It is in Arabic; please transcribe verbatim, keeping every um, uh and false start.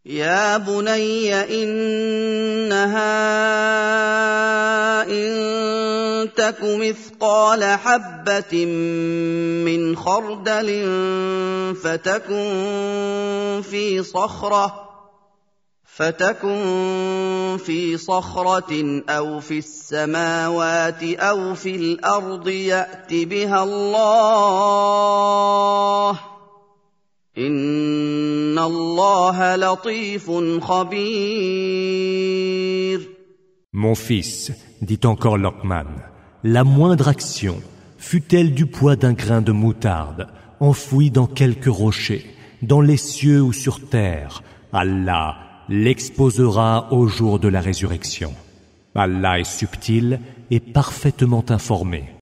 يا بني إنها إن تك مثقال حبة من خردل فتكن في صخرة فتكن في صخرة أو في السماوات أو في الأرض يأت بها الله إن الله لطيف خبير. Mon fils, dit encore Luqman, la moindre action, fût-elle du poids d'un grain de moutarde, enfoui dans quelque rocher, dans les cieux ou sur terre, Allah l'exposera au jour de la résurrection. Allah est subtil et parfaitement informé.